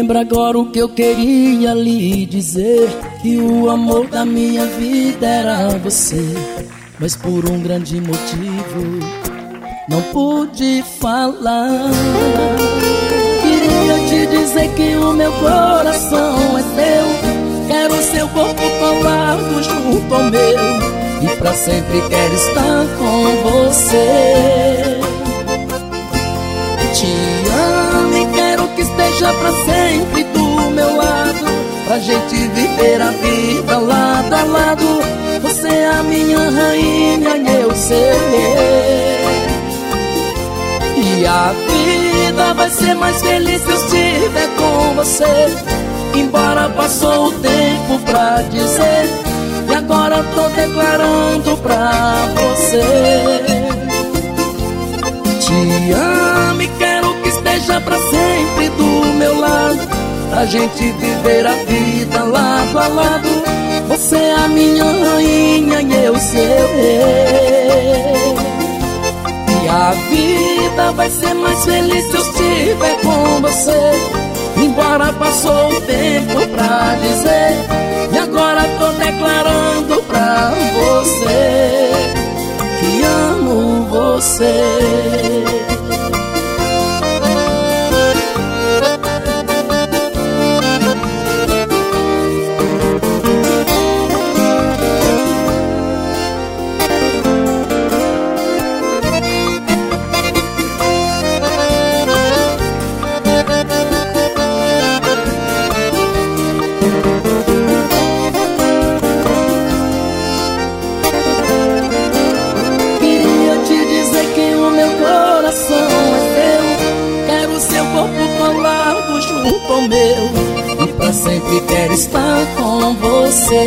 Lembra agora o que eu queria lhe dizer, que o amor da minha vida era você, mas por um grande motivo não pude falar. Queria te dizer que o meu coração é teu, quero seu corpo colado junto ao meu, e pra sempre quero estar com você. Te amo e quero que esteja pra sempre do meu lado, pra gente viver a vida lado a lado. Você é a minha rainha e eu seu rei, e a vida vai ser mais feliz se eu estiver com você. Embora passou o tempo pra dizer, e agora tô declarando pra você. Te amo e quero que esteja pra sempre do meu lado, pra gente viver a vida lado a lado. Você é a minha rainha e eu seu rei, e a vida vai ser mais feliz se eu estiver com você. Embora passou o tempo pra dizer, e agora tô declarando pra você que amo você. Junto ao meu, e pra sempre quero estar com você.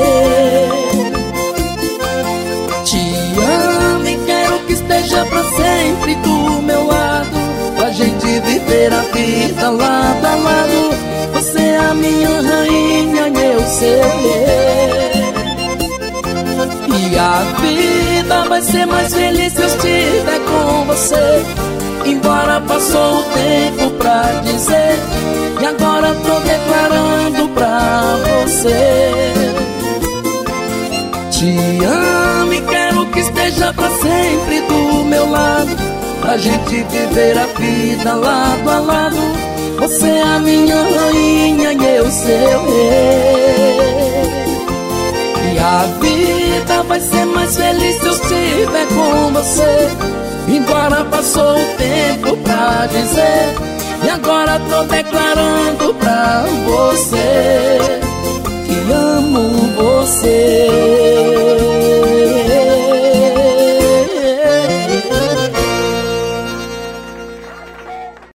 Te amo e quero que esteja pra sempre do meu lado, pra gente viver a vida lado a lado. Você é a minha rainha e eu seu rei, e a vida vai ser mais feliz se eu estiver com você. Embora passou o tempo pra dizer, e agora tô declarando pra você. Te amo e quero que esteja pra sempre do meu lado, pra gente viver a vida lado a lado. Você é a minha rainha e eu seu rei, e a vida vai ser mais feliz se eu estiver com você. Embora passou o tempo pra dizer, e agora tô declarando pra você que amo você.